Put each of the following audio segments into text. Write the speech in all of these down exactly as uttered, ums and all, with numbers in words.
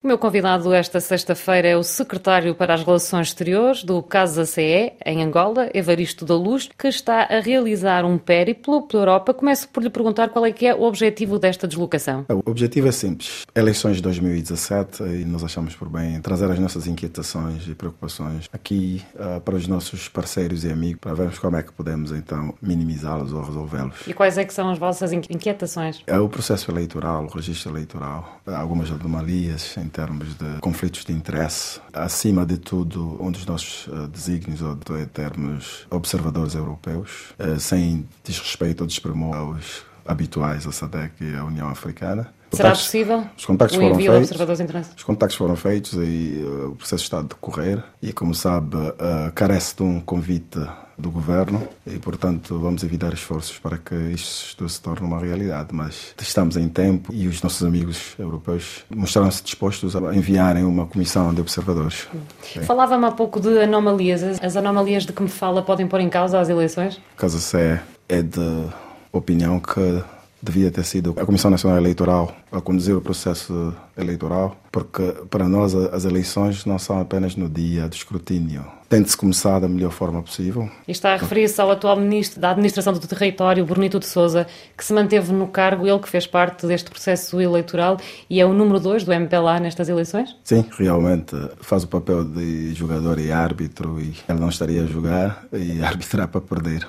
meu convidado esta sexta-feira é o secretário para as Relações Exteriores do Casa C E, em Angola, Evaristo da Luz, que está a realizar um périplo pela Europa. Começo por lhe perguntar qual é que é o objetivo desta deslocação. O objetivo é simples. Eleições de dois mil e dezassete, e nós achamos por bem trazer as nossas inquietações e preocupações aqui uh, para os nossos parceiros e amigos, para vermos como é que podemos então minimizá-los ou resolvê-los. E quais é que são as vossas inquietações? É o processo eleitoral, o registro eleitoral, algumas anomalias em termos de conflitos de interesse. Acima de tudo, um dos nossos uh, desígnios ou de termos observadores europeus, uh, sem desrespeito ou desprimor aos habituais, a SADC e a União Africana. Será possível os contactos o foram envio de feitos, observadores internacionais? Os contactos foram feitos e uh, o processo está a decorrer e, como sabe, uh, carece de um convite do Governo e, portanto, vamos evitar esforços para que isto se torne uma realidade, mas estamos em tempo e os nossos amigos europeus mostraram-se dispostos a enviarem uma comissão de observadores. Falava-me há pouco de anomalias. As anomalias de que me fala podem pôr em causa as eleições? O Casa C E é de opinião que devia ter sido a Comissão Nacional Eleitoral a conduzir o processo eleitoral, porque para nós as eleições não são apenas no dia do escrutínio. Tem de se começar da melhor forma possível. E está a referir-se ao atual Ministro da Administração do Território, Bonito de Sousa, que se manteve no cargo, ele que fez parte deste processo eleitoral e é o número dois do M P L A nestas eleições? Sim, realmente faz o papel de jogador e árbitro e ele não estaria a jogar e arbitrar para perder.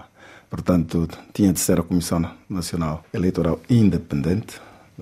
Portanto, tinha de ser a Comissão Nacional Eleitoral independente,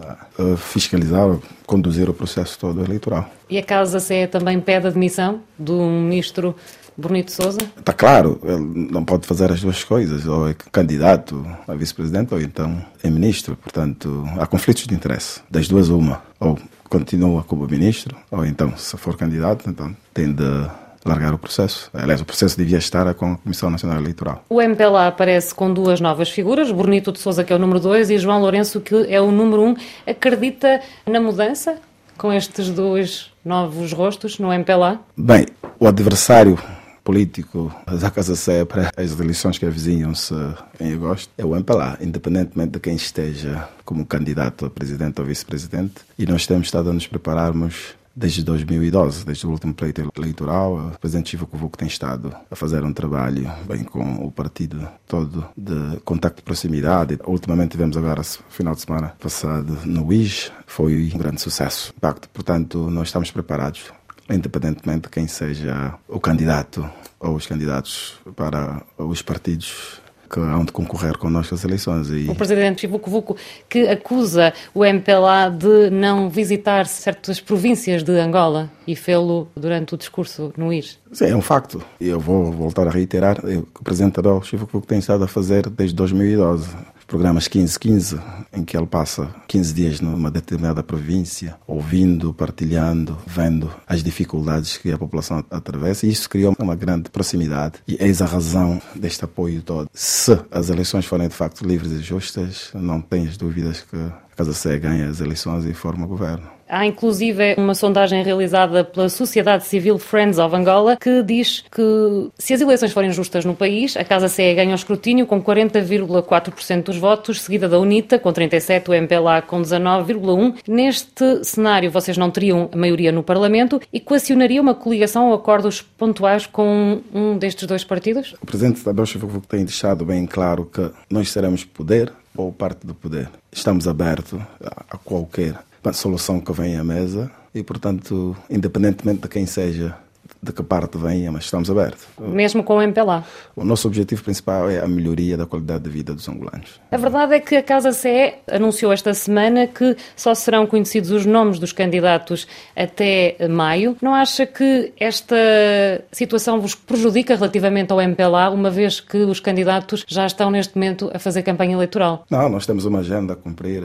a fiscalizar, conduzir o processo todo eleitoral. E a Casa C E também pede a demissão do Ministro Bonito de Sousa? Está claro, ele não pode fazer as duas coisas, ou é candidato a vice-presidente ou então é ministro. Portanto, há conflitos de interesse. Das duas, uma. Ou continua como ministro, ou então, se for candidato, então tem de largar o processo. Aliás, o processo devia estar com a Comissão Nacional Eleitoral. O M P L A aparece com duas novas figuras, Bonito de Sousa, que é o número dois, e João Lourenço, que é o número um. Acredita na mudança com estes dois novos rostos no M P L A? Bem, o adversário político da Casa C E para as eleições que avizinham-se em agosto é o M P L A, independentemente de quem esteja como candidato a presidente ou vice-presidente. E nós temos estado a nos prepararmos desde dois mil e doze, desde o último pleito eleitoral. O presidente Chivo Kuvuko tem estado a fazer um trabalho bem com o partido todo de contacto de proximidade. Ultimamente tivemos agora, final de semana passado, no I J, foi um grande sucesso. Impacto. Portanto, nós estamos preparados, independentemente de quem seja o candidato ou os candidatos para os partidos que hão de concorrer connosco às eleições. E... O presidente Chivo Kuvuko, que acusa o M P L A de não visitar certas províncias de Angola e fê-lo durante o discurso no I J. Sim, é um facto. E eu vou voltar a reiterar o que o presidente Abel Chivo Kuvuko tem estado a fazer desde dois mil e doze. Programas quinze quinze, em que ele passa quinze dias numa determinada província, ouvindo, partilhando, vendo as dificuldades que a população atravessa, e isso criou uma grande proximidade. E eis a razão deste apoio todo. Se as eleições forem de facto livres e justas, não tenhas dúvidas que a Casa C E ganha as eleições e forma governo. Há inclusive uma sondagem realizada pela Sociedade Civil Friends of Angola que diz que se as eleições forem justas no país, a Casa C E ganha o escrutínio com quarenta vírgula quatro por cento dos votos, seguida da UNITA com trinta e sete por cento, o M P L A com dezanove vírgula um por cento. Neste cenário, vocês não teriam a maioria no Parlamento e coacionaria uma coligação ou acordos pontuais com um destes dois partidos? O presidente Abel Chivo Kuvuko tem deixado bem claro que nós seremos poder ou parte do poder. Estamos abertos a qualquer solução que venha à mesa e, portanto, independentemente de quem seja, de que parte venha, mas estamos abertos. Mesmo com o M P L A? O nosso objetivo principal é a melhoria da qualidade de vida dos angolanos. A verdade é que a Casa C E anunciou esta semana que só serão conhecidos os nomes dos candidatos até maio. Não acha que esta situação vos prejudica relativamente ao M P L A, uma vez que os candidatos já estão neste momento a fazer campanha eleitoral? Não, nós temos uma agenda a cumprir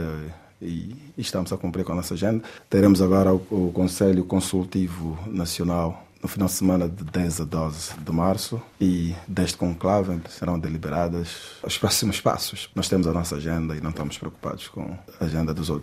e estamos a cumprir com a nossa agenda. Teremos agora o, o Conselho Consultivo Nacional no final de semana de dez a doze de março e deste conclave serão deliberadas os próximos passos. Nós temos a nossa agenda e não estamos preocupados com a agenda dos outros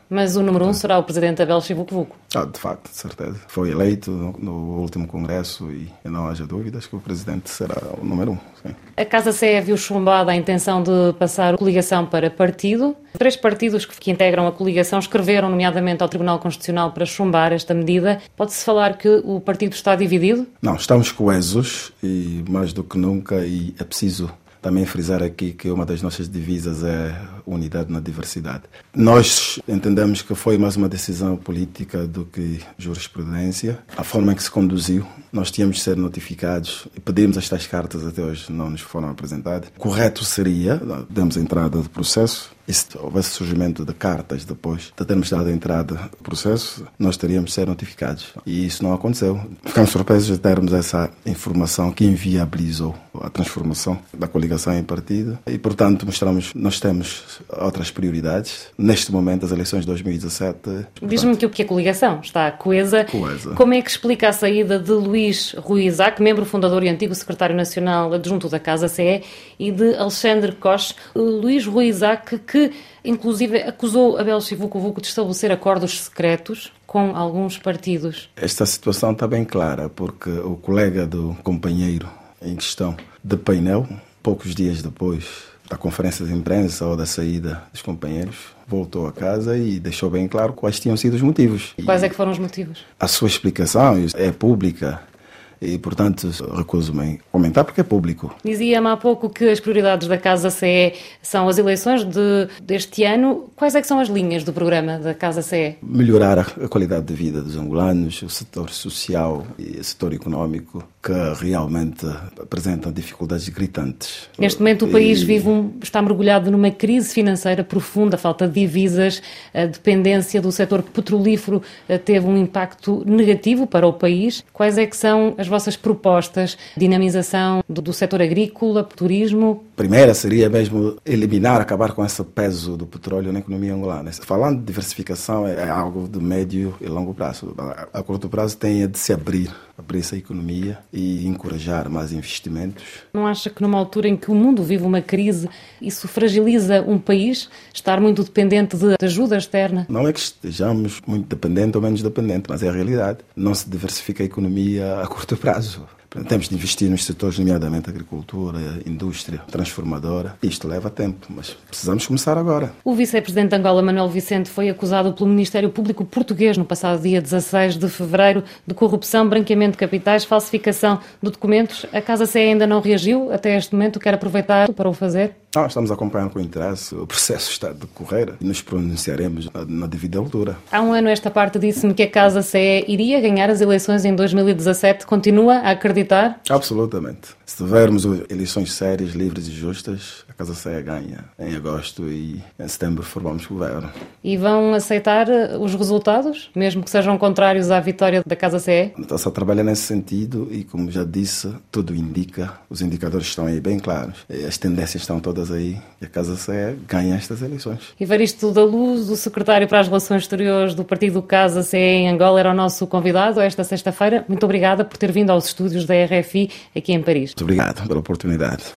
Mas o número um será o presidente Abel Chivucovuco. Ah, de facto, de certeza. Foi eleito no, no último congresso e não haja dúvidas que o presidente será o número um. Sim. A Casa C E viu chumbada a intenção de passar a coligação para partido. Três partidos que integram a coligação escreveram, nomeadamente ao Tribunal Constitucional, para chumbar esta medida. Pode-se falar que o partido está dividido? Não, estamos coesos e mais do que nunca, e é preciso também frisar aqui que uma das nossas divisas é unidade na diversidade. Nós entendemos que foi mais uma decisão política do que jurisprudência. A forma em que se conduziu, nós tínhamos de ser notificados e pedimos estas cartas, até hoje não nos foram apresentadas. Correto seria, demos a entrada do processo, e se houvesse surgimento de cartas depois de termos dado a entrada do processo, nós teríamos de ser notificados. E isso não aconteceu. Ficamos surpresos de termos essa informação que inviabilizou a transformação da coligação em partido. E, portanto, mostramos nós temos outras prioridades. Neste momento, as eleições de dois mil e dezassete... Diz-me que o que é coligação? Está coesa. Coesa. Como é que explica a saída de Luís Rui Isaac, membro fundador e antigo secretário nacional adjunto da Casa C E, e de Alexandre Coche? Luís Rui Isaac, que que inclusive acusou Abel Chivucovuco de estabelecer acordos secretos com alguns partidos. Esta situação está bem clara, porque o colega do companheiro em questão de painel, poucos dias depois da conferência de imprensa ou da saída dos companheiros, voltou a casa e deixou bem claro quais tinham sido os motivos. Quais é que foram os motivos? A sua explicação é pública. E, portanto, recuso-me a comentar porque é público. Dizia-me há pouco que as prioridades da Casa C E são as eleições de, deste ano. Quais é que são as linhas do programa da Casa C E? Melhorar a, a qualidade de vida dos angolanos, o setor social e o setor económico, que realmente apresentam dificuldades gritantes. Neste momento o país e... vive um, está mergulhado numa crise financeira profunda, falta de divisas, a dependência do setor petrolífero teve um impacto negativo para o país. Quais é que são as vossas propostas? Dinamização do, do setor agrícola, turismo? Primeira seria mesmo eliminar, acabar com esse peso do petróleo na economia angolana. Falando de diversificação, é algo de médio e longo prazo. A curto prazo tem de se abrir, abrir essa economia e encorajar mais investimentos. Não acha que numa altura em que o mundo vive uma crise, isso fragiliza um país, estar muito dependente de ajuda externa? Não é que estejamos muito dependentes ou menos dependentes, mas é a realidade. Não se diversifica a economia a curto prazo. Temos de investir nos setores, nomeadamente agricultura, indústria, transformadora. Isto leva tempo, mas precisamos começar agora. O vice-presidente de Angola, Manuel Vicente, foi acusado pelo Ministério Público Português no passado dia dezasseis de fevereiro de corrupção, branqueamento de capitais, falsificação de documentos. A Casa C E ainda não reagiu até este momento. Quer aproveitar para o fazer? Nós estamos acompanhando com interesse. O processo está a decorrer e nos pronunciaremos na, na devida altura. Há um ano esta parte disse-me que a Casa C E iria ganhar as eleições em dois mil e dezassete. Continua a acreditar? Absolutamente. Se tivermos eleições sérias, livres e justas, a Casa C E ganha em agosto e em setembro formamos governo. E vão aceitar os resultados, mesmo que sejam contrários à vitória da Casa C E? Então, só trabalha nesse sentido e, como já disse, tudo indica, os indicadores estão aí bem claros, as tendências estão todas aí e a Casa C E ganha estas eleições. Evaristo da Luz, o secretário para as Relações Exteriores do Partido Casa C E em Angola, era o nosso convidado esta sexta-feira. Muito obrigada por ter vindo aos estúdios da R F I aqui em Paris. Muito obrigado pela oportunidade.